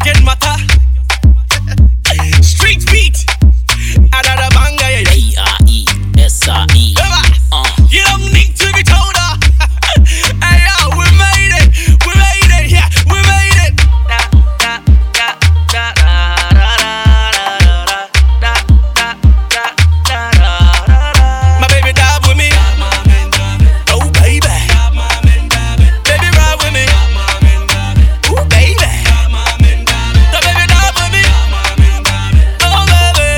second matter. Street beat. Another banger, yeah. E-R-E-S-R-E. You don't need to be told. Hey, yo, we made it. We made it, yeah. We made it. My baby died with me. Oh, baby. Baby ride with me. Ooh, baby. The baby died with me. Oh, baby.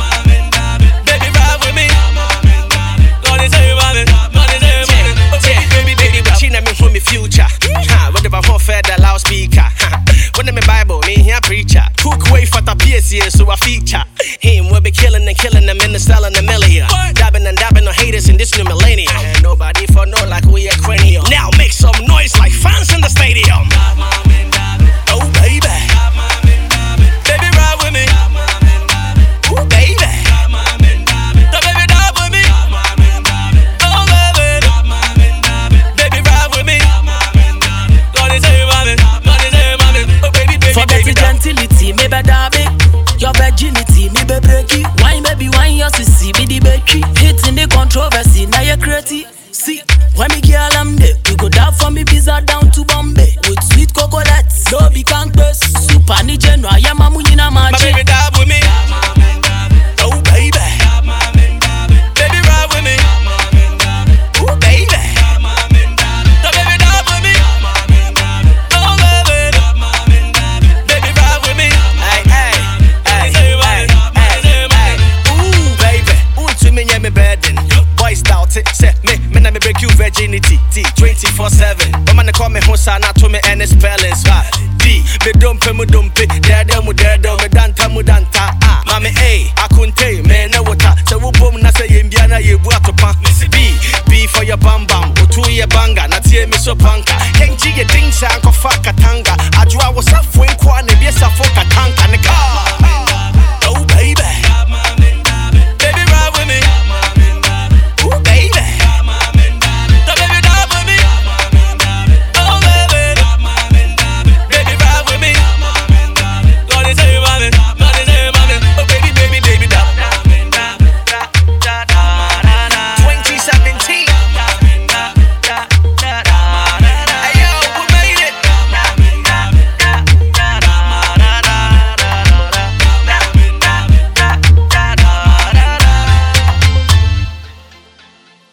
Baby ride with me. Gonna tell you about it. Gonna tell you about it. Oh, baby, but she never from me future. Whatever home fed the loudspeaker. When I'm in Bible, me here preacher. Cook way for the PSC, so I feature. Him will be killing them in the style and the million. Dabbing and dabbing on haters in this new millennium. And nobody for no like we are cranium. Now make some noise like fans in the stadium. Oh baby, baby ride with me. Ooh baby, the baby died with me. Oh baby, baby ride with me. Gonna tell you about it. Gonna tell you about it. Oh baby, baby, Forget baby, the gentility, me be dabe. Your virginity, me be breaky. Wine baby, wine your sissy, be the bakery. Hitting the controversy, now you're crazy. See, when me girl I'm there, we go down from me pizza down to Bombay with sweet coconuts. No be campus, super ni general, yeah mamu yina my mache. baby died with me. Oh baby, baby ride with me. Ooh baby, the baby died with me. Oh baby, baby ride with me. Hey, hey, hey, hey, hey. Ooh baby, to me yeah me burden. Boys doubt it, say me na me break you virginity. T 24/7. Woman they call me Hosa, not to me any spellings. D, me dump, me dada mu me danta. Mami A, akunte, me na wota. So we boom na say yimbiana ye buatopa. B for your bam bam, otu ye banga, na tie me so panka. Kenji ye ding sa anko fa katanga. Ajwa was halfway.